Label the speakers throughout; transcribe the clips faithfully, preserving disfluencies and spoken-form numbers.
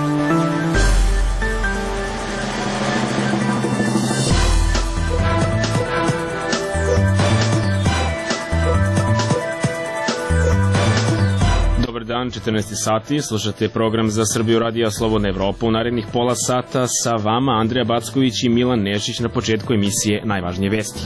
Speaker 1: četrnaest sati, slušate program Za Srbiju radija Slobodna Evropa. U narednih pola sata sa vama Andreja Backović i Milan Nešić. Na početku emisije najvažnije vesti.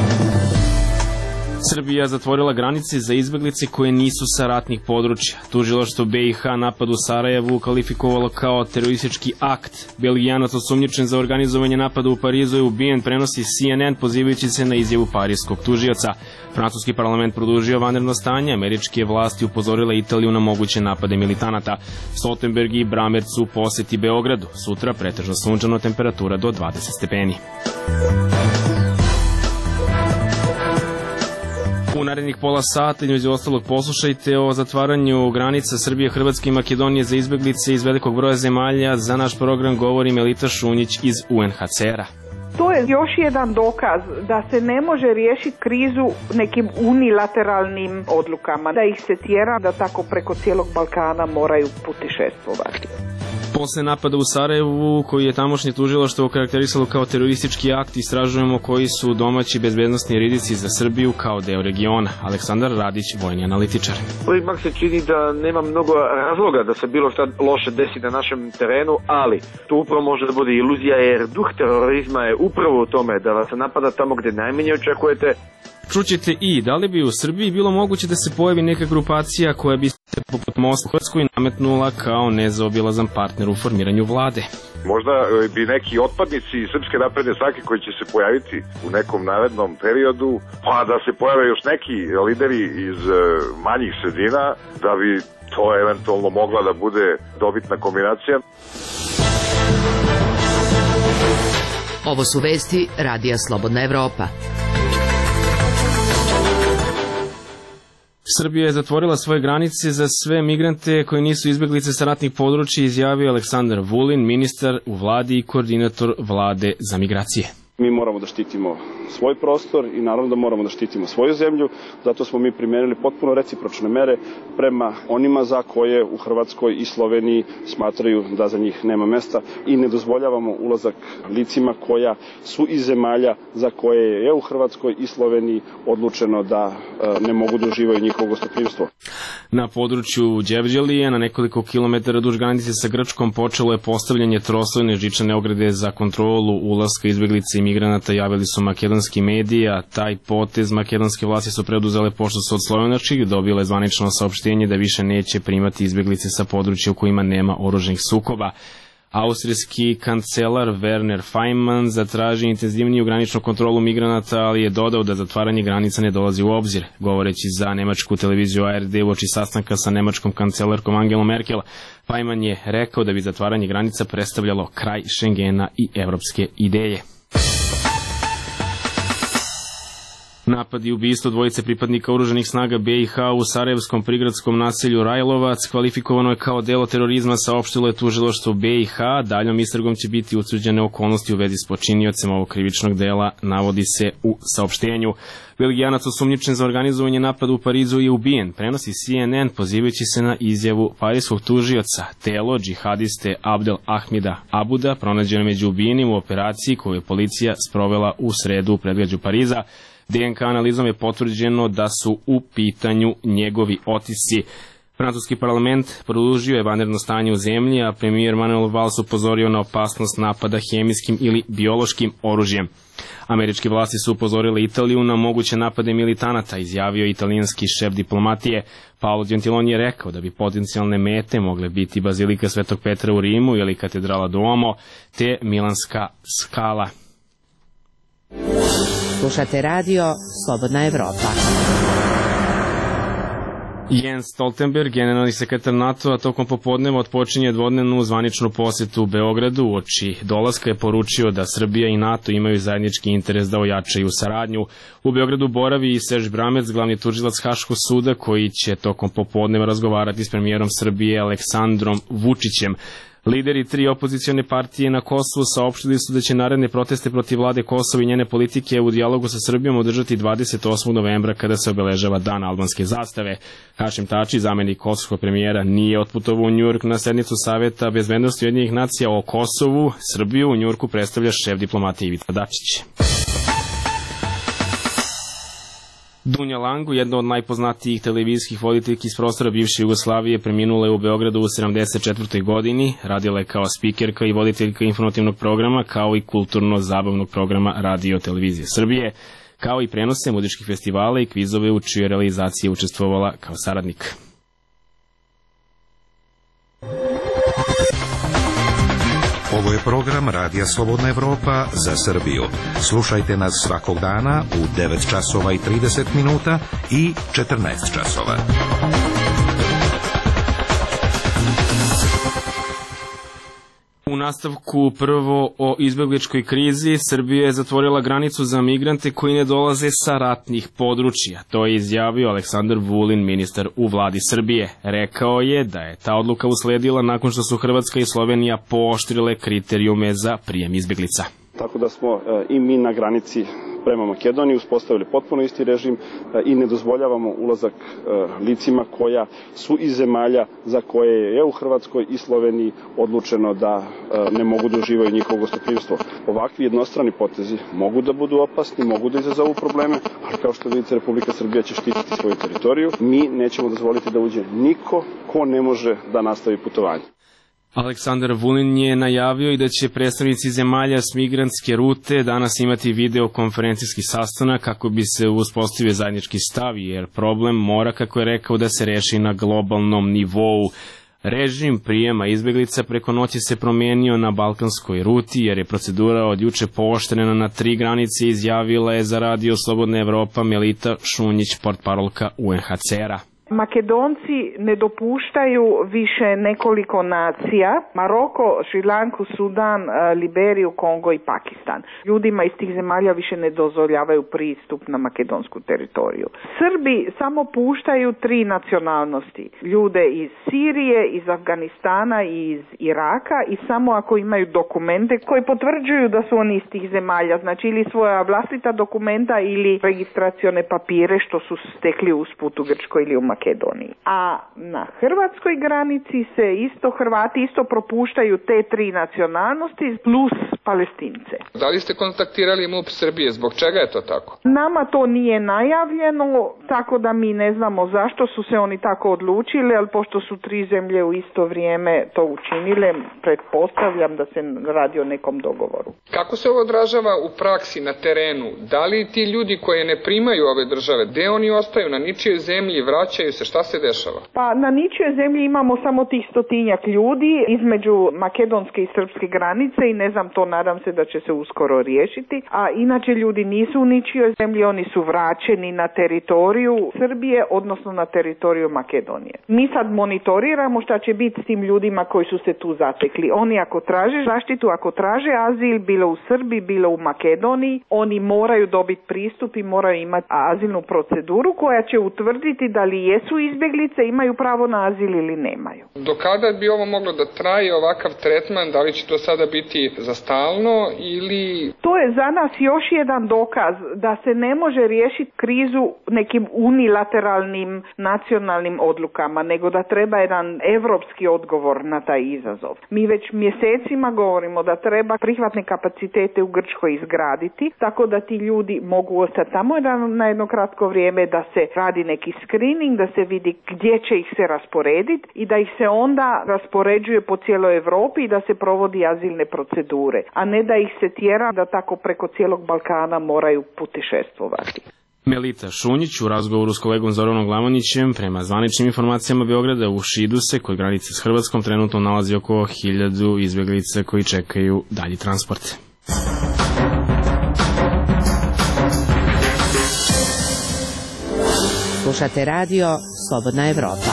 Speaker 1: Srbija zatvorila granice za izbeglice koje nisu sa ratnih područja. Tužilaštvo B i H napad u Sarajevu kvalifikovalo kao teroristički akt. Belgijanac osumnjičen za organizovanje napada u Parizu je ubijen, prenosi C N N pozivajući se na izjavu parijskog tužioca. Francuski parlament produžio vanredno stanje, američke vlasti upozorile Italiju na moguće napade militanata. Stoltenberg i Bramerc u poseti Beogradu. Sutra pretežno sunčano, temperatura do dvadeset stepeni. U narednih pola sata, između ostalog, poslušajte o zatvaranju granica Srbije, Hrvatske i Makedonije za izbeglice iz velikog broja zemalja. Za naš program govori Melita Šunjić iz U N H C R-a.
Speaker 2: To je još jedan dokaz da se ne može riješiti krizu nekim unilateralnim odlukama, da ih se tjera da tako preko cijelog Balkana moraju putešestvovati.
Speaker 1: Posle napada u Sarajevu, koji je tamošnje tužilaštvo okarakterisalo kao teroristički akt, istražujemo koji su domaći bezbednosni rizici za Srbiju kao deo regiona. Aleksandar Radić, vojni analitičar.
Speaker 3: Ipak se čini da nema mnogo razloga da se bilo šta loše desi na našem terenu, ali to upravo može da bude iluzija, jer duh terorizma je upravo u tome da vas napada tamo gde najmanje očekujete.
Speaker 1: Čućete i da li bi u Srbiji bilo moguće da se pojavi neka grupacija koja bi se poput Mosta Hrvatskoj nametnula kao nezaobilazan partner u formiranju vlade.
Speaker 4: Možda bi neki otpadnici Srpske napredne stranke koji će se pojaviti u nekom narednom periodu, pa da se pojave još neki lideri iz manjih sredina, da bi to eventualno mogla da bude dobitna kombinacija.
Speaker 5: Ovo su vesti Radija Slobodna Evropa.
Speaker 1: Srbija je zatvorila svoje granice za sve migrante koji nisu izbeglice sa ratnih područja, izjavio Aleksandar Vulin, ministar u vladi i koordinator vlade za migracije.
Speaker 6: Mi moramo da štitimo svoj prostor i naravno da moramo da štitimo svoju zemlju, zato smo mi primenili potpuno recipročne mere prema onima za koje u Hrvatskoj i Sloveniji smatraju da za njih nema mesta i ne dozvoljavamo ulazak licima koja su iz zemalja za koje je u Hrvatskoj i Sloveniji odlučeno da ne mogu da uživaju njihovo gostoprimstvo.
Speaker 1: Na području Đevđelije, na nekoliko kilometara duž granice sa Grčkom, počelo je postavljanje troslojne žičane ograde za kontrolu ulaska izbeglica i migranata, javili su makedonski mediji, a taj potez makedonske vlasti su preduzele pošto su od slovenačkih dobile zvanično saopštenje da više neće primati izbeglice sa područja u kojima nema oružanih sukoba. Austrijski kancelar Werner Faymann zatraži intenzivniju graničnu kontrolu migranata, ali je dodao da zatvaranje granica ne dolazi u obzir. Govoreći za nemačku televiziju A R D uoči sastanka sa nemačkom kancelarkom Angelom Merkel, Faymann je rekao da bi zatvaranje granica predstavljalo kraj Schengena i evropske ideje. Napad i ubistvo dvojice pripadnika oružanih snaga B i H u sarajevskom prigradskom naselju Rajlovac kvalifikovano je kao delo terorizma, saopštilo je tužilaštvo B i H. Daljom istragom će biti utvrđene okolnosti u vezi s počiniocem ovog krivičnog dela, navodi se u saopštenju. Belgijanac osumnjičen za organizovanje napada u Parizu je ubijen, prenosi C N N pozivajući se na izjavu parijskog tužioca. Telo džihadiste Abdel Ahmida Abuda pronađeno među ubijenim u operaciji koju je policija sprovela u sredu u predgrađu Pariza. D N K analizom je potvrđeno da su u pitanju njegovi otisci. Francuski parlament produžio je vanredno stanje u zemlji, a premijer Manuel Valls upozorio na opasnost napada hemijskim ili biološkim oružjem. Američke vlasti su upozorile Italiju na moguće napade militanata, izjavio italijanski šef diplomatije. Paolo Gentiloni je rekao da bi potencijalne mete mogle biti Bazilika Svetog Petra u Rimu ili katedrala Duomo, te Milanska skala.
Speaker 5: Slušate radio Slobodna Evropa.
Speaker 1: Jens Stoltenberg, generalni sekretar NATO-a, tokom popodneva otpočinje dvodnevnu zvaničnu posetu u Beogradu. Uoči dolaska je poručio da Srbija i NATO imaju zajednički interes da ojačaju saradnju. U Beogradu boravi i Serge Bramerc, glavni tužilac Haškog suda, koji će tokom popodneva razgovarati s premijerom Srbije Aleksandrom Vučićem. Lideri tri opozicione partije na Kosovu saopštili su da će naredne proteste protiv vlade Kosova i njene politike u dijalogu sa Srbijom održati dvadeset osmog novembra kada se obeležava Dan albanske zastave. Hašim Tači, zamenik kosovskog premijera, nije otputovao u Njujork na sednicu Saveta bezbednosti Ujedinjenih nacija o Kosovu. Srbiju u Njujorku predstavlja šef diplomatije Ivica Dačić. Dunja Langu, jedna od najpoznatijih televizijskih voditeljki iz prostora bivše Jugoslavije, preminula je u Beogradu u sedamdeset četvrtoj godini. Radila je kao spikerka i voditeljka informativnog programa, kao i kulturno-zabavnog programa Radio Televizije Srbije, kao i prenose muzičkih festivala i kvizove u čijoj realizaciji je učestvovala kao saradnik.
Speaker 7: Ovo je program Radija Slobodna Evropa za Srbiju. Slušajte nas svakog dana u devet časova i trideset minuta i četrnaest časova.
Speaker 1: U nastavku prvo o izbegličkoj krizi, Srbija je zatvorila granicu za migrante koji ne dolaze sa ratnih područja. To je izjavio Aleksandar Vulin, ministar u vladi Srbije. Rekao je da je ta odluka usledila nakon što su Hrvatska i Slovenija pooštrile kriterijume za prijem izbeglica.
Speaker 6: Tako da smo e, i mi na granici prema Makedoniji uspostavili potpuno isti režim e, i ne dozvoljavamo ulazak e, licima koja su iz zemalja za koje je u Hrvatskoj i Sloveniji odlučeno da e, ne mogu da uživaju njihovo gostoprimstvo. Ovakvi jednostrani potezi mogu da budu opasni, mogu da izazovu probleme, ali kao što vidite, Republika Srbija će štititi svoju teritoriju. Mi nećemo dozvoliti da uđe niko ko ne može da nastavi putovanje.
Speaker 1: Aleksandar Vulin je najavio i da će predstavnici zemalja s migrantske rute danas imati videokonferencijski sastanak kako bi se uspostavio zajednički stav, jer problem mora, kako je rekao, da se reši na globalnom nivou. Režim prijema izbeglica preko noći se promenio na balkanskoj ruti, jer je procedura od juče pooštrena na tri granice, izjavila je za Radio Slobodna Evropa Melita Šunjić, portparolka U N H C R-a.
Speaker 2: Makedonci ne dopuštaju više nekoliko nacija, Maroko, Šrilanku, Sudan, Liberiju, Kongo i Pakistan. Ljudima iz tih zemalja više ne dozvoljavaju pristup na makedonsku teritoriju. Srbi samo puštaju tri nacionalnosti, ljude iz Sirije, iz Afganistana i iz Iraka, i samo ako imaju dokumente koji potvrđuju da su oni iz tih zemalja, znači ili svoja vlastita dokumenta ili registracione papire što su stekli usput u Grčkoj ili u Makedoniji. Makedoniji. A na hrvatskoj granici se isto Hrvati isto propuštaju te tri nacionalnosti plus Palestince.
Speaker 8: Da li ste kontaktirali MUP Srbije? Zbog čega je to tako?
Speaker 2: Nama to nije najavljeno, tako da mi ne znamo zašto su se oni tako odlučili, ali pošto su tri zemlje u isto vrijeme to učinile, pretpostavljam da se radi o nekom dogovoru.
Speaker 8: Kako se ovo odražava u praksi na terenu? Da li ti ljudi koji ne primaju ove države, gde oni ostaju, na ničijoj zemlji, vraćaju se, šta se dešava?
Speaker 2: Pa na ničijoj zemlji imamo samo tih stotinjak ljudi između makedonske i srpske granice i ne znam, to nadam se da će se uskoro riješiti, a inače ljudi nisu u ničijoj zemlji, oni su vraćeni na teritoriju Srbije, odnosno na teritoriju Makedonije. Mi sad monitoriramo šta će biti s tim ljudima koji su se tu zatekli. Oni ako traže zaštitu, ako traže azil, bilo u Srbiji, bilo u Makedoniji, oni moraju dobiti pristup i moraju imati azilnu proceduru koja će utvrditi da li jesu izbjeglice, imaju pravo na azil ili nemaju.
Speaker 8: Do kada bi ovo moglo da traje, ovakav tretman, da li će to sada biti za stalno ili...
Speaker 2: To je za nas još jedan dokaz da se ne može riješiti krizu nekim unilateralnim nacionalnim odlukama, nego da treba jedan evropski odgovor na taj izazov. Mi već mjesecima govorimo da treba prihvatne kapacitete u Grčkoj izgraditi, tako da ti ljudi mogu ostati tamo na jedno kratko vrijeme, da se radi neki screening, da se vidi gdje će ih se rasporediti i da ih se onda raspoređuje po cijeloj Europi i da se provodi azilne procedure, a ne da ih se tjera da tako preko cijelog Balkana moraju putešestvovati.
Speaker 1: Melita Šunjić u razgovoru s kolegom Zoranom Glavonićem, prema zvaničnim informacijama Beograda, u Šidu se, kod granice s Hrvatskom, trenutno nalazi oko hiljadu izbjeglica koji čekaju dalji transport.
Speaker 5: Slušate radio Slobodna Evropa.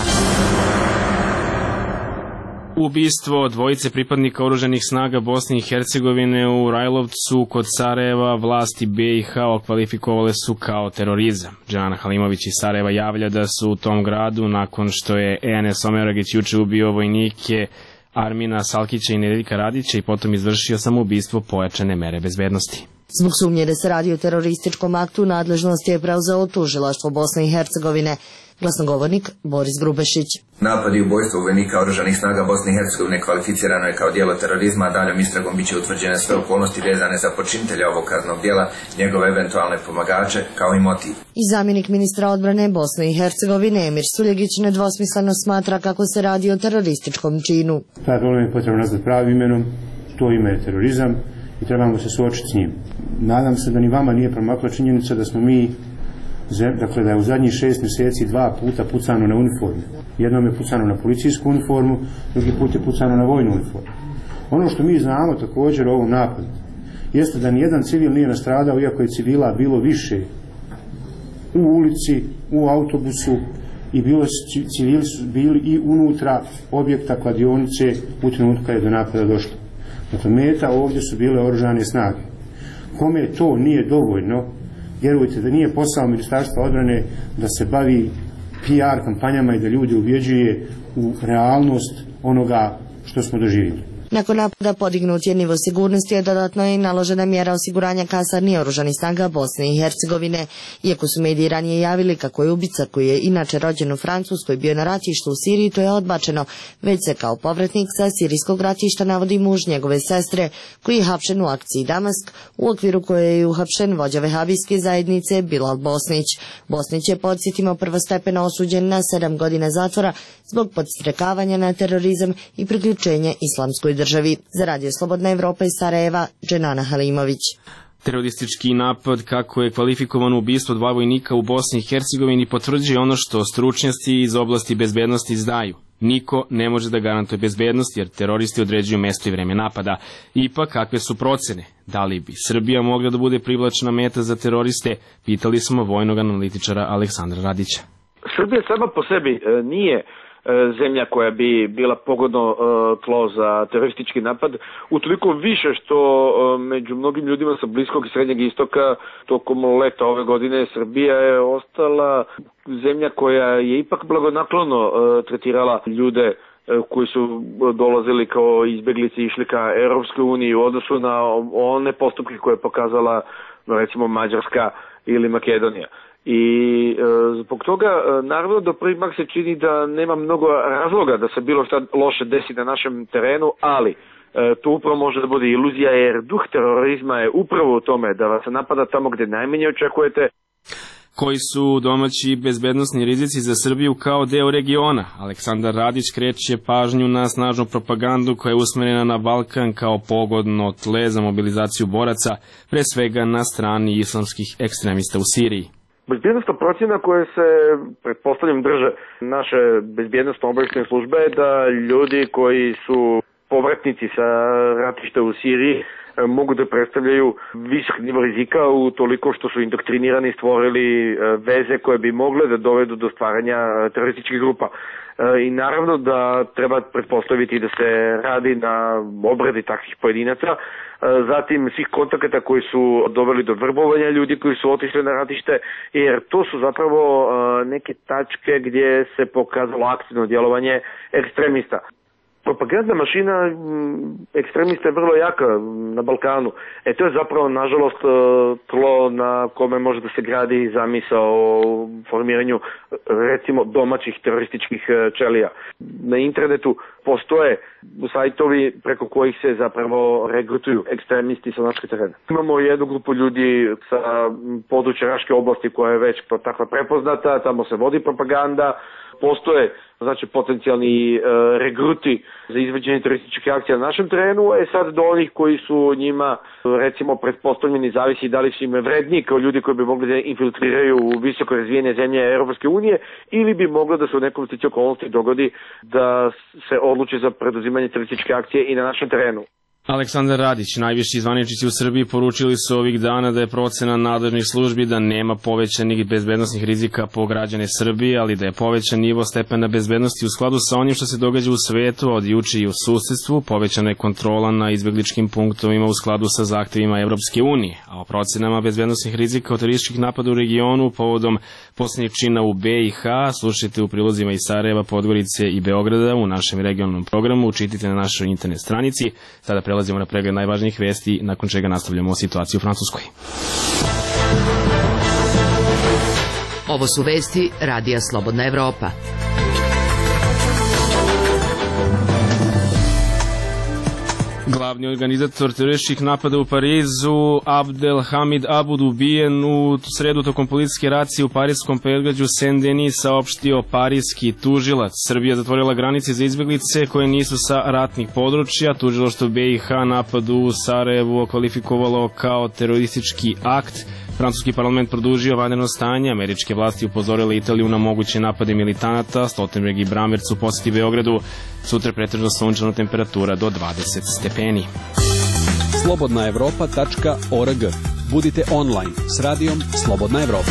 Speaker 1: Ubistvo dvojice pripadnika oružanih snaga Bosne i Hercegovine u Rajlovcu kod Sarajeva vlasti B i H okvalifikovale su kao terorizam. Džana Halimović iz Sarajeva javlja da su u tom gradu, nakon što je Enes Omeragić juče ubio vojnike Armina Salkića i Nedeljka Radića i potom izvršio samoubistvo pojačane mere bezbednosti.
Speaker 9: Zbog sumnje da se radi o terorističkom aktu, nadležnost je preuzelo tužilaštvo Bosne i Hercegovine. Glasnogovornik Boris Grubešić.
Speaker 10: Napad i ubojstvo vojnika oružanih snaga Bosne i Hercegovine kvalificirano je kao djelo terorizma, a daljom istragom biće utvrđene sve okolnosti vezane za počinitelja ovog kaznenog djela, njegove eventualne pomagače, kao i motiv.
Speaker 9: I zamjenik ministra odbrane Bosne i Hercegovine Emir Suljegić nedvosmisleno smatra kako se radi o terorističkom činu.
Speaker 11: Taj problem je potrebno nazvati pravim imenom, to ime je terorizam i trebamo se suočiti s njim. Nadam se da ni vama nije promakla činjenica da smo mi, dakle da je u zadnjih šest mjeseci dva puta pucano na uniformu. Jednom je pucano na policijsku uniformu, drugi put je pucano na vojnu uniformu. Ono što mi znamo također o ovom napadu jeste da nijedan civil nije nastradao, iako je civila bilo više u ulici, u autobusu i bilo, civili su bili i unutra objekta kladionice u trenutku kad je do napada došlo. Dakle, meta ovdje su bile oružane snage. Kome to nije dovoljno, vjerujte da nije posao Ministarstva odbrane da se bavi P R kampanjama i da ljudi ubjeđuje u realnost onoga što smo doživjeli.
Speaker 9: Nakon napada podignut je nivo sigurnosti, a dodatno je i naložena mjera osiguranja kasarni oružanih snaga Bosne i Hercegovine. Iako su mediji ranije javili kako je ubica, koji je inače rođen u Francuskoj, bio na ratištu u Siriji, to je odbačeno, već se kao povratnik sa sirijskog ratišta navodi muž njegove sestre, koji je hapšen u akciji Damask, u okviru koje je uhapšen vođa vehabijske zajednice Bilal Bosnić. Bosnić je, podsjetimo, prvostepeno osuđen na sedam godina zatvora zbog podstrekavanja na terorizam i priključenja islamskoj državi. Za Radio Slobodna Evropa iz Sarajeva, Dženana Halimović.
Speaker 1: Teroristički napad, kako je kvalifikovano ubistvo dva vojnika u Bosni i Hercegovini, potvrđuje ono što stručnjaci iz oblasti bezbednosti znaju. Niko ne može da garantuje bezbednost, jer teroristi određuju mesto i vreme napada. Ipak, kakve su procene? Da li bi Srbija mogla da bude privlačna meta za teroriste? Pitali smo vojnog analitičara Aleksandra Radića.
Speaker 3: Srbija sama po sebi nije zemlja koja bi bila pogodno uh, tlo za teroristički napad, utoliko više što uh, među mnogim ljudima sa Bliskog i Srednjeg istoka tokom leta ove godine Srbija je ostala zemlja koja je ipak blagonaklono uh, tretirala ljude uh, koji su dolazili kao izbjeglice i išli ka Europskoj uniji u odnosu na one postupke koje je pokazala recimo Mađarska ili Makedonija. I e, zbog toga, e, naravno, do prvi mak se čini da nema mnogo razloga da se bilo šta loše desi na našem terenu, ali e, to upravo može da bude iluzija, jer duh terorizma je upravo u tome da vas napada tamo gde najmanje očekujete.
Speaker 1: Koji su domaći bezbednosni rizici za Srbiju kao deo regiona? Aleksandar Radić kreće pažnju na snažnu propagandu koja je usmerena na Balkan kao pogodno tle za mobilizaciju boraca, pre svega na strani islamskih ekstremista u Siriji.
Speaker 3: Bezbjednostna procjena koje se, pretpostavljam, drže naše bezbjednostno obavještajne službe je da ljudi koji su povratnici sa ratišta u Siriji mogu da predstavljaju visok nivo rizika u toliko što su indoktrinirani, stvorili veze koje bi mogle da dovedu do stvaranja terorističkih grupa. I naravno da treba pretpostaviti da se radi na obradi takvih pojedinaca, zatim svih kontakata koji su doveli do vrbovanja ljudi koji su otišli na ratište, jer to su zapravo neke tačke gdje se pokazalo aktivno djelovanje ekstremista. Propagandna mašina ekstremista je vrlo jaka na Balkanu. E to je zapravo, nažalost, tlo na kome može da se gradi zamisao o formiranju, recimo, domaćih terorističkih ćelija. Na internetu postoje sajtovi preko kojih se zapravo regrutuju ekstremisti sa našeg terena. Imamo jednu grupu ljudi sa područja Raške oblasti koja je već takva prepoznata, tamo se vodi propaganda, postoje znači potencijalni e, regruti za izvođenje terorističkih akcija na našem terenu, e sad do onih koji su njima recimo pretpostavljeni, zavisi da li su im vredni kao ljudi koji bi mogli da infiltriraju u visoko razvijene zemlje Europske unije, ili bi moglo da se u nekom sličnom okolnosti dogodi da se odluči za preduzimanje terorističke akcije i na našem terenu.
Speaker 1: Aleksandar Radić, najviši zvaničnici u Srbiji, poručili su ovih dana da je procena nadležnih službi da nema povećanih bezbednosnih rizika po građane Srbije, ali da je povećan nivo stepena bezbednosti u skladu sa onim što se događa u svetu, od juče i u susedstvu. Povećana je kontrola na izbegličkim punktovima u skladu sa zahtevima Evropske unije, a o procenama bezbednosnih rizika od terorističkih napada u regionu povodom poslednjih čina u B i H slušajte u prilozima iz Sarajeva, Podgorice i Beograda u našem regionalnom programu, čitajte na našoj internet stranici. Sada prelazimo na pregled najvažnijih vesti, nakon čega nastavljamo o situaciji u Francuskoj.
Speaker 5: Ovo su vesti Radija Slobodna Evropa.
Speaker 1: Glavni organizator terorističkih napada u Parizu, Abdelhamid Abud, ubijen u sredu tokom policijske racije u parijskom predgrađu Saint-Denis, saopštio parijski tužilac. Srbija zatvorila granice za izbeglice koje nisu sa ratnih područja. Tužilaštvo B i H napad u Sarajevu kvalifikovalo kao teroristički akt. Francuski parlament produžio vanredno stanje, američke vlasti upozorile Italiju na moguće napade militanata, Stoltenberg i Brammertz u poseti Beogradu, sutra pretežno sunčana temperatura do dvadeset stepeni.
Speaker 12: slobodna evropa tačka org. Budite online s radijom Slobodna Evropa.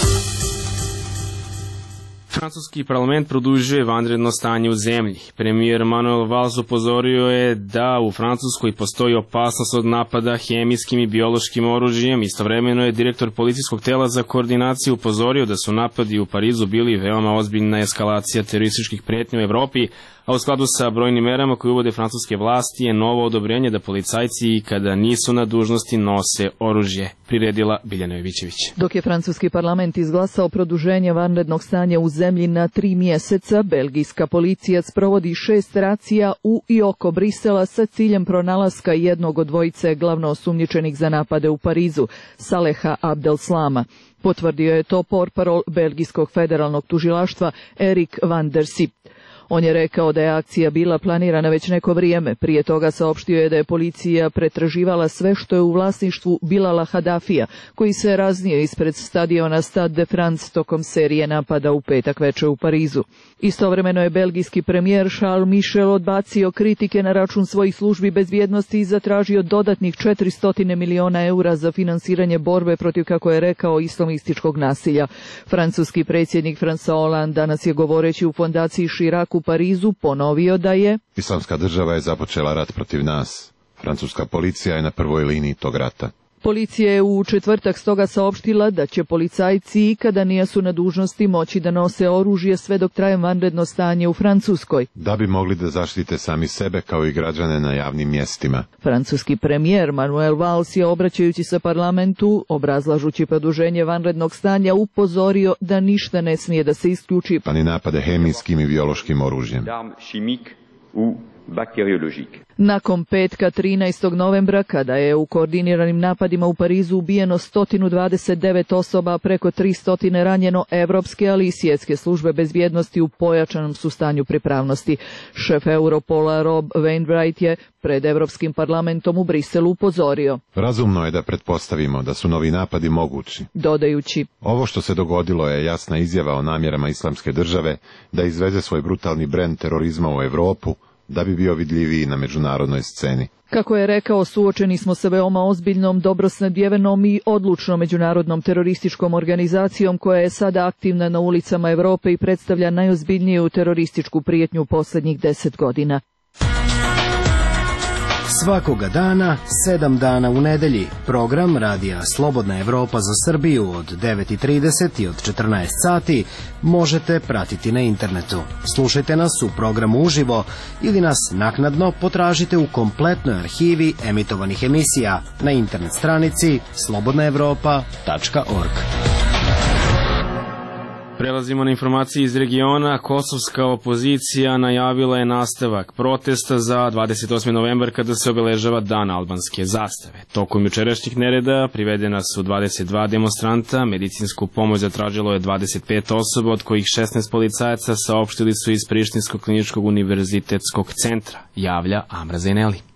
Speaker 1: Francuski parlament produžuje vanredno stanje u zemlji. Premijer Manuel Valls upozorio je da u Francuskoj postoji opasnost od napada hemijskim i biološkim oružjem. Istovremeno je direktor policijskog tela za koordinaciju upozorio da su napadi u Parizu bili veoma ozbiljna eskalacija terorističkih pretnji u Evropi, a u skladu sa brojnim merama koje uvode francuske vlasti je novo odobrenje da policajci kada nisu na dužnosti nose oružje, priredila Biljana Jovićević.
Speaker 13: Dok je francuski parlament izglasao produženje vanrednog stanja u zemlji na tri mjeseca, belgijska policija sprovodi šest racija u i oko Brisela sa ciljem pronalaska jednog od dvojice glavno osumnjičenih za napade u Parizu, Saleha Abdelslama. Potvrdio je to portparol belgijskog federalnog tužilaštva Erik van der Sip. On je rekao da je akcija bila planirana već neko vrijeme. Prije toga saopštio je da je policija pretraživala sve što je u vlasništvu Bilala Hadafija, koji se raznio ispred stadiona Stade de France tokom serije napada u petak veče u Parizu. Istovremeno je belgijski premijer Charles Michel odbacio kritike na račun svojih službi bezbjednosti i zatražio dodatnih četiristo miliona eura za finansiranje borbe protiv, kako je rekao, islamističkog nasilja. Francuski predsjednik François Hollande danas je govoreći u fondaciji Chirac u Parizu ponovio da je
Speaker 14: Islamska država je započela rat protiv nas. Francuska policija je na prvoj liniji tog rata.
Speaker 13: Policija je u četvrtak stoga saopštila da će policajci kada nisu na dužnosti moći da nose oružje sve dok traje vanredno stanje u Francuskoj,
Speaker 14: da bi mogli da zaštite sami sebe kao i građane na javnim mjestima.
Speaker 13: Francuski premijer Manuel Valls je, obraćajući se parlamentu, obrazlažući produženje vanrednog stanja, upozorio da ništa ne smije da se isključi,
Speaker 14: pa ni napade hemijskim i biološkim oružjem.
Speaker 13: Nakon petka trinaestog novembra, kada je u koordiniranim napadima u Parizu ubijeno sto dvadeset devet osoba, preko tristo ranjeno, evropske, ali i svjetske službe bezbjednosti u pojačanom su stanju pripravnosti. Šef Europola Rob Wainwright je pred Evropskim parlamentom u Briselu upozorio:
Speaker 14: razumno je da pretpostavimo da su novi napadi mogući,
Speaker 13: dodajući:
Speaker 14: ovo što se dogodilo je jasna izjava o namjerama Islamske države da izveze svoj brutalni brend terorizma u Evropu, da bi bio vidljiviji na međunarodnoj sceni.
Speaker 13: Kako je rekao, suočeni smo sa veoma ozbiljnom, dobro snadjevenom i odlučnom međunarodnom terorističkom organizacijom koja je sada aktivna na ulicama Evrope i predstavlja najozbiljniju terorističku prijetnju posljednjih deset godina.
Speaker 15: Svakoga dana, sedam dana u nedelji, program Radija Slobodna Evropa za Srbiju od devet i trideset i od četrnaest sati možete pratiti na internetu. Slušajte nas u programu uživo ili nas naknadno potražite u kompletnoj arhivi emitovanih emisija na internet stranici slobodna evropa tačka org.
Speaker 1: Prelazimo na informacije iz regiona. Kosovska opozicija najavila je nastavak protesta za dvadeset osmi novembar kada se obeležava Dan albanske zastave. Tokom jučerašnjih nereda privedena su dvadeset dva demonstranta, medicinsku pomoć zatražilo je dvadeset pet osoba, od kojih šesnaest policajaca, saopštili su iz Prištinskog kliničkog univerzitetskog centra, javlja Amra Zeneli.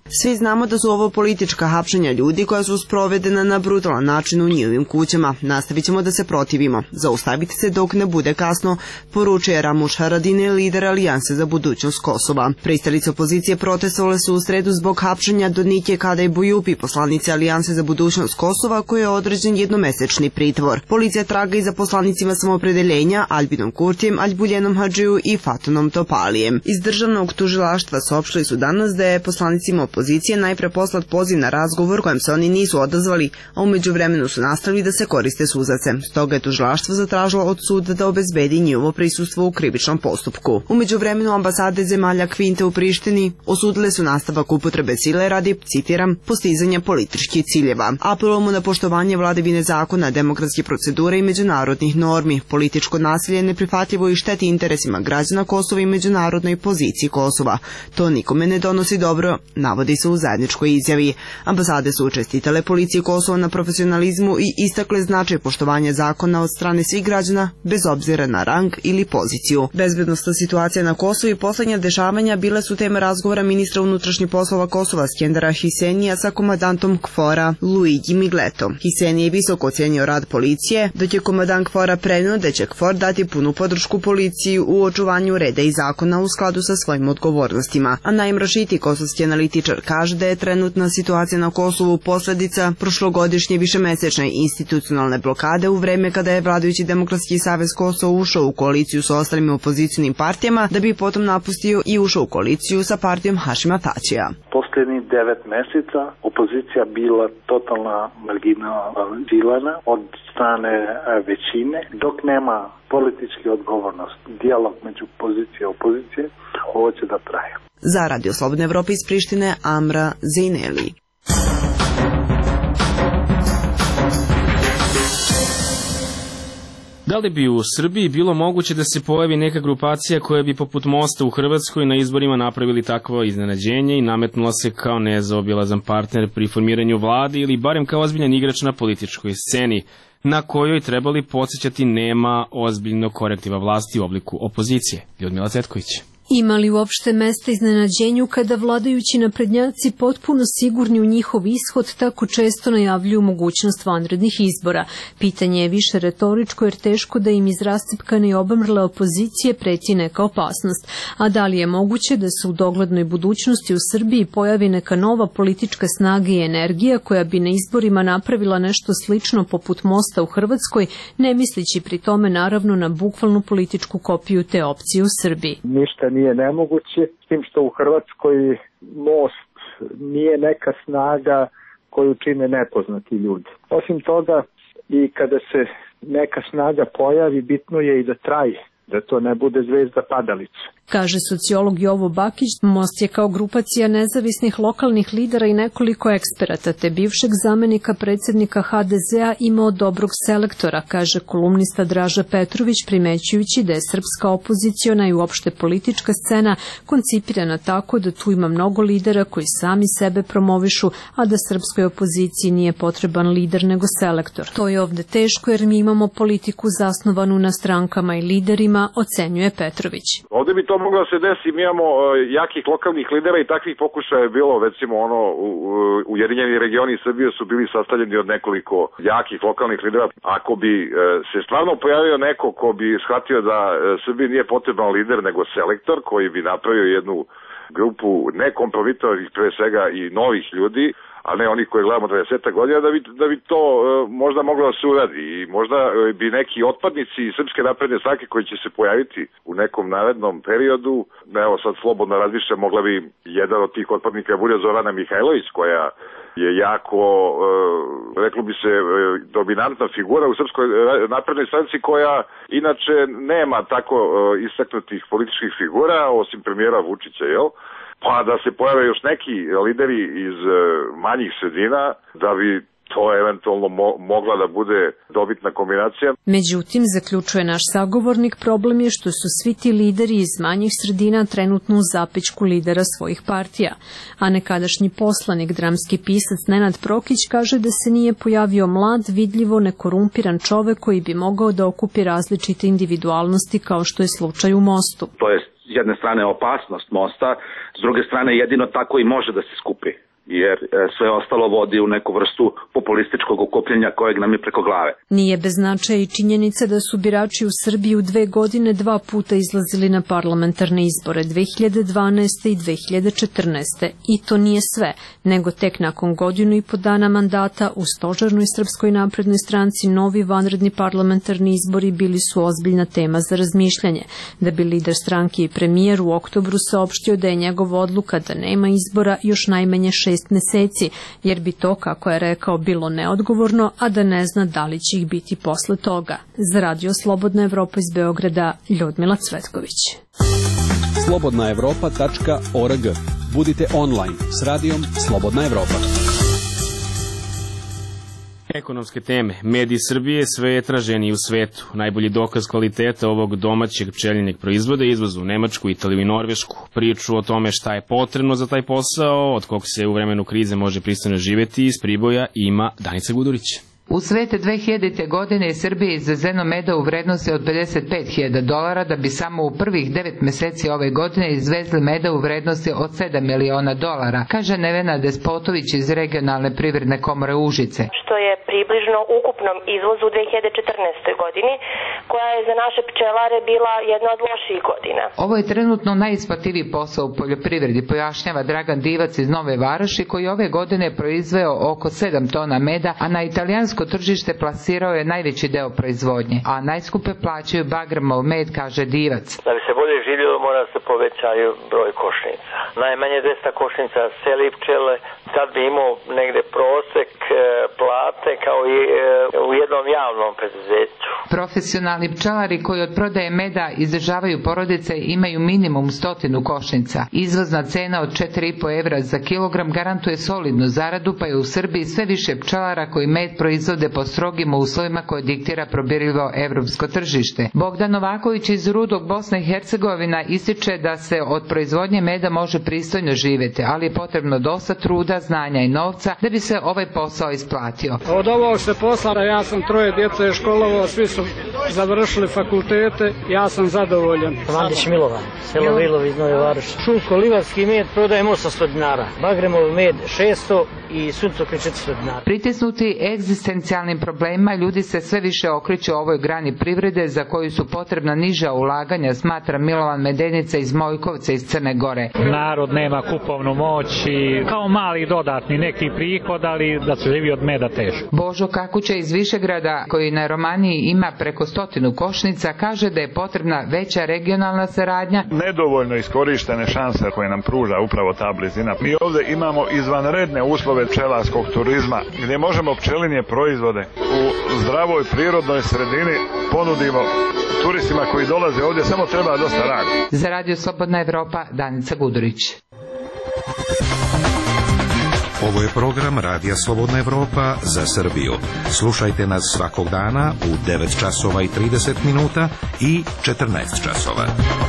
Speaker 16: Svi znamo da su ovo politička hapšenja ljudi koja su sprovedena na brutalan način u njihovim kućama. Nastavit ćemo da se protivimo. Zaustavite se dok ne bude kasno, poručuje Ramuš Haradinaj, lider Alijanse za budućnost Kosova. Pristalice opozicije protestovale su u sredu zbog hapšenja Donike Kadaj Bujupi, poslanice Alijanse za budućnost Kosova, koji je određen jednomesečni pritvor. Policija traga i za poslanicima samoopredeljenja Albinom Kurtijem, Aljbuljenom Hadžiju i Fatunom Topalijem. Iz državnog tužilaštva saopštili su danas da je poslanicima opozicije najpre poslat poziv na razgovor kojem se oni nisu odazvali, a u međuvremenu su nastavili da se koriste suzacem. Stoga je tužilaštvo zatražilo od suda da obezbedi njihovo prisustvo u krivičnom postupku. U međuvremenu ambasade zemalja Kvinte u Prištini osudile su nastavak upotrebe sile radi, citiram, postizanja političkih ciljeva. Apelujemo na poštovanje vladavine zakona, demokratske procedure i međunarodnih normi. Političko nasilje je neprihvatljivo i šteti interesima građana Kosova i međunarodnoj poziciji Kosova. To nikome ne donosi dobro, navodi se u zajedničkoj izjavi. Ambasade su čestitale policiji Kosova na profesionalizmu i istakle značaj poštovanja zakona od strane svih građana, bez obzira na rang ili poziciju. Bezbednosna situacija na Kosovu i poslednja dešavanja bile su tema razgovora ministra unutrašnjih poslova Kosova Skendera Hisenija sa komandantom KFOR-a Luigi Migletom. Hisenije je visoko ocenio rad policije, dok je komandant KFOR-a preneo da će KFOR dati punu podršku policiji u očuvanju reda i zakona u skladu sa svojim odgovornostima. A Naim Rašiti, kosovski analitičar, kaže da je trenutna situacija na Kosovu posledica prošlogodišnje višemesečne institucionalne blokade u vreme kada je vladajući Demokratski savez Kosova ušao u koaliciju sa ostalim opozicionim partijama, da bi potom napustio i ušao u koaliciju sa partijom Hašima Tačija.
Speaker 17: Poslednjih devet meseca opozicija bila totalno marginalizirana od strane većine, dok nema politički odgovornost, dijalog među pozicije i opozicije, ovo će da traje.
Speaker 16: Za Radio Slobodne Evrope iz Prištine, Amra Zejneli.
Speaker 1: Da li bi u Srbiji bilo moguće da se pojavi neka grupacija koja bi poput Mosta u Hrvatskoj na izborima napravili takvo iznenađenje i nametnula se kao nezaobilazan partner pri formiranju vlade ili barem kao ozbiljan igrač na političkoj sceni, na kojoj trebali podsjećati nema ozbiljnog korektiva vlasti u obliku opozicije? Ljudmila Cetković.
Speaker 18: Ima li uopšte mesta iznenađenju kada vladajući naprednjaci potpuno sigurni u njihov ishod tako često najavljuju mogućnost vanrednih izbora? Pitanje je više retoričko jer teško da im iz rascipkane i obamrle opozicije preti neka opasnost. A da li je moguće da se u doglednoj budućnosti u Srbiji pojavi neka nova politička snaga i energija koja bi na izborima napravila nešto slično poput Mosta u Hrvatskoj, ne mislići pri tome naravno na bukvalnu političku kopiju te opcije u Srbiji?
Speaker 19: Ništa nije nemoguće, s tim što u Hrvatskoj Most nije neka snaga koju čine nepoznati ljudi. Osim toga, i kada se neka snaga pojavi, bitno je i da traje, da to ne bude zvezda padalica.
Speaker 18: Kaže sociolog Jovo Bakić, Most je kao grupacija nezavisnih lokalnih lidera i nekoliko eksperata, te bivšeg zamenika predsjednika ha de zea imao dobrog selektora, kaže kolumnista Draža Petrović, primećujući da je srpska opoziciona i uopšte politička scena koncipirana tako da tu ima mnogo lidera koji sami sebe promovišu, a da srpskoj opoziciji nije potreban lider nego selektor. To je ovde teško jer mi imamo politiku zasnovanu na strankama i liderima, ocenjuje Petrović.
Speaker 4: Ovde bi to moglo da se desi, mi imamo uh, jakih lokalnih lidera i takvih pokušaja je bilo, recimo ono, u, u, Ujedinjeni regioni Srbije su bili sastavljeni od nekoliko jakih lokalnih lidera. Ako bi uh, se stvarno pojavio neko ko bi shvatio da uh, Srbiji nije potreban lider nego selektor koji bi napravio jednu grupu nekompromitovanih pre svega i novih ljudi, a ne oni koji gledamo dvadeset godina, da bi, da bi to uh, možda moglo da se uradi i možda uh, bi neki otpadnici Srpske napredne stranke koji će se pojaviti u nekom narednom periodu, evo sad slobodno razmišljam, mogla bi jedan od tih otpadnika bude Zorana Mihajlović, koja je jako, uh, reklo bi se, uh, dominantna figura u Srpskoj naprednoj stranci koja inače nema tako uh, istaknutih političkih figura, osim premijera Vučića, jel? Pa da se pojave još neki lideri iz uh, manjih sredina, da bi to eventualno mo- mogla da bude dobitna kombinacija.
Speaker 18: Međutim, zaključuje naš sagovornik, problem je što su svi ti lideri iz manjih sredina trenutno u zapećku lidera svojih partija. A nekadašnji poslanik, dramski pisac Nenad Prokić kaže da se nije pojavio mlad, vidljivo nekorumpiran čovek koji bi mogao da okupi različite individualnosti kao što je slučaj u Mostu.
Speaker 20: To je s jedne strane opasnost mosta, s druge strane jedino tako i može da se skupi, jer sve ostalo vodi u neku vrstu populističkog okupljenja kojeg nam je preko glave.
Speaker 18: Nije bez značaja i činjenica da su birači u Srbiji u dve godine dva puta izlazili na parlamentarne izbore dve hiljade dvanaeste. i dve hiljade četrnaeste. I to nije sve, nego tek nakon godinu i po dana mandata u stožernoj Srpskoj naprednoj stranci novi vanredni parlamentarni izbori bili su ozbiljna tema za razmišljanje, da bi lider stranke i premijer u oktobru saopštio da je njegova odluka da nema izbora još najmanje šest meseci, jer bi to, kako je rekao, bilo neodgovorno, a da ne zna da li će ih biti posle toga. Za Radio Slobodna Evropa iz Beograda, Ljudmila Cvetković.
Speaker 12: slobodna evropa tačka org. Budite online s radijom Slobodna Evropa.
Speaker 1: Ekonomske teme. Mediji Srbije sve je traženiji u svetu. Najbolji dokaz kvaliteta ovog domaćeg pčelinjeg proizvoda je izvoz u Nemačku, Italiju i Norvešku. Priču o tome šta je potrebno za taj posao, od kog se u vremenu krize može pristojno živeti, iz Priboja ima Danica Gudurić.
Speaker 21: U svete dve hiljadite. godine je Srbija izvezeno meda u vrednosti od pedeset pet hiljada dolara, da bi samo u prvih devet meseci ove godine izvezli meda u vrednosti od sedam miliona dolara, kaže Nevena Despotović iz regionalne privredne komore Užice.
Speaker 22: Što je približno ukupnom izvozu u dve hiljade četrnaestoj. godini, koja je za naše pčelare bila jedna od loših godina.
Speaker 21: Ovo je trenutno najisplativiji posao u poljoprivredi, pojašnjava Dragan Divac iz Nove Varoši, koji ove godine proizveo oko sedam tona meda, a na italijansko tržište plasirao je najveći deo proizvodnje, a najskupe plaćaju Bagramov med, kaže Divac.
Speaker 23: Da bi se bolje živjelo, mora se povećaju broj košnica. Najmanje dvesta košnica seli pčele, sad bi imao negde prosek plate kao i u jednom javnom preduzeću.
Speaker 21: Profesionalni pčelari koji od prodaje meda izdržavaju porodice imaju minimum stotinu košnica. Izvozna cena od četiri i po evra za kilogram garantuje solidnu zaradu, pa je u Srbiji sve više pčelara koji med proizvode po strogim uslovima koje diktira probirljivo evropsko tržište. Bogdan Novaković iz Rudog, Bosna i Hercegovina, ističe da se od proizvodnje meda može pristojno živjeti, ali je potrebno dosta truda, znanja i novca da bi se ovaj posao isplatio.
Speaker 24: Od ovog se posla, ja sam troje djece školovao, svi su završili fakultete, ja sam zadovoljan.
Speaker 25: Mandić Milovan, selo Vilov iz Nove Varoši. Šumsko-livarski med prodajemo osamsto dinara, Bagremov med šesto i suncokret četiristo dinara.
Speaker 21: Pritisnuti egzistencijalnim problemima, ljudi se sve više okreću ovoj grani privrede za koju su potrebna niža ulaganja, smatra Milovan Medenica iz Mojkovca iz Crne Gore.
Speaker 26: Narod nema kupovnu moć i kao mali dodatni neki prihod, ali da se živi od meda teško.
Speaker 21: Božo Kakuća iz Višegrada, koji na Romaniji ima preko stotinu košnica, kaže da je potrebna veća regionalna saradnja.
Speaker 27: Nedovoljno iskorištene šanse koje nam pruža upravo ta blizina. Mi ovdje imamo izvanredne uslove pčelarskog turizma, gdje možemo pčelinje proizvode u zdravoj prirodnoj sredini ponudimo turistima koji dolaze ovdje, samo treba dosta rada.
Speaker 21: Za Radio Slobodna Evropa, Danica Gudurić.
Speaker 7: Ovo je program Radija Slobodna Evropa za Srbiju. Slušajte nas svakog dana u devet časova i trideset minuta i četrnaest časova.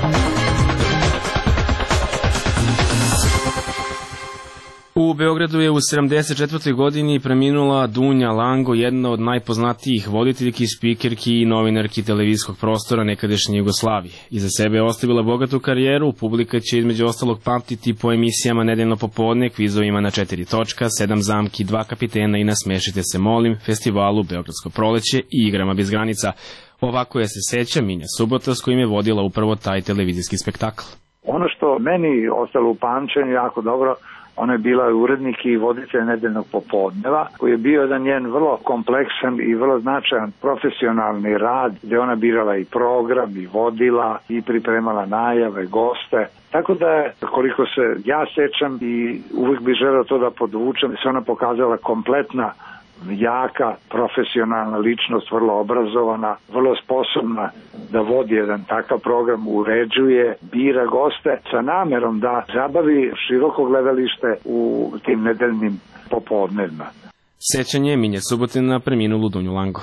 Speaker 1: U Beogradu je u sedamdeset četvrtoj godini preminula Dunja Lango, jedna od najpoznatijih voditeljki, spikerki i novinarki televizijskog prostora nekadašnje Jugoslavije. Iza sebe je ostavila bogatu karijeru, publika će između ostalog pamtiti po emisijama Nedeljno popodne, kvizovima na četiri točka, sedam zamki, dva kapitena i Nasmešite se molim, festivalu Beogradsko proleće i igrama bez granica. Ovako je se seća Minja Subota, s kojim je vodila upravo taj televizijski spektakl.
Speaker 28: Ono što meni ostalo u pamćenju jako dobro, ona je bila urednik i voditelj Nedeljnog popodneva, koji je bio jedan njen vrlo kompleksan i vrlo značajan profesionalni rad, gdje ona birala i program, i vodila, i pripremala najave, goste. Tako da je, koliko se ja sećam i uvijek bih želeo to da podvučem, se ona pokazala kompletna, jaka, profesionalna ličnost, vrlo obrazovana, vrlo sposobna da vodi jedan takav program, uređuje, bira goste sa namerom da zabavi široko gledalište u tim nedeljnim popodnevima.
Speaker 1: Sećanje Minje Subotin na preminulu Dunju Lango.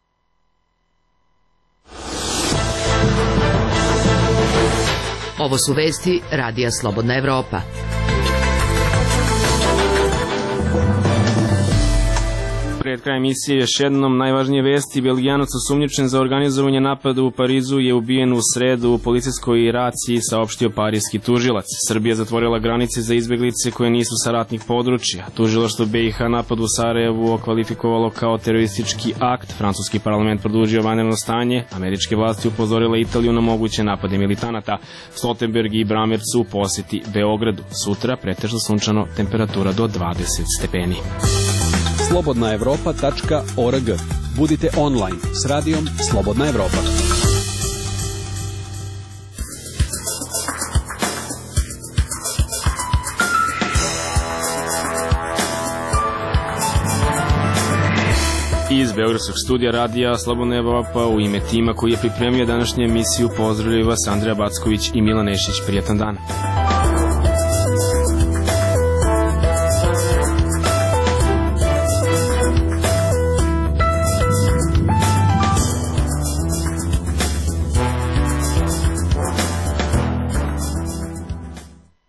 Speaker 5: Ovo su vesti Radija Slobodna Evropa.
Speaker 1: Pred krajem emisije još jednom najvažnije vesti. Belgijanac osumnjičen za organizovanje napada u Parizu je ubijen u sredu u policijskoj raciji, saopštio parijski tužilac. Srbija zatvorila granice za izbeglice koje nisu sa ratnih područja. Tužilaštvo B i H napad u Sarajevu okvalifikovalo kao teroristički akt. Francuski parlament produžio vanredno stanje. Američke vlasti upozorile Italiju na moguće napade militanata. Stoltenberg i Bramer su u poseti Beogradu. Sutra pretežno sunčano, temperatura do dvadeset stepeni.
Speaker 12: slobodna evropa tačka org. Budite online s radijom Slobodna Evropa.
Speaker 1: Iz beogradskog studija radija Slobodna Evropa u ime tima koji je pripremio današnju emisiju pozdravljaju vas Andreja Backović i Milan Nešić. Prijetan dan.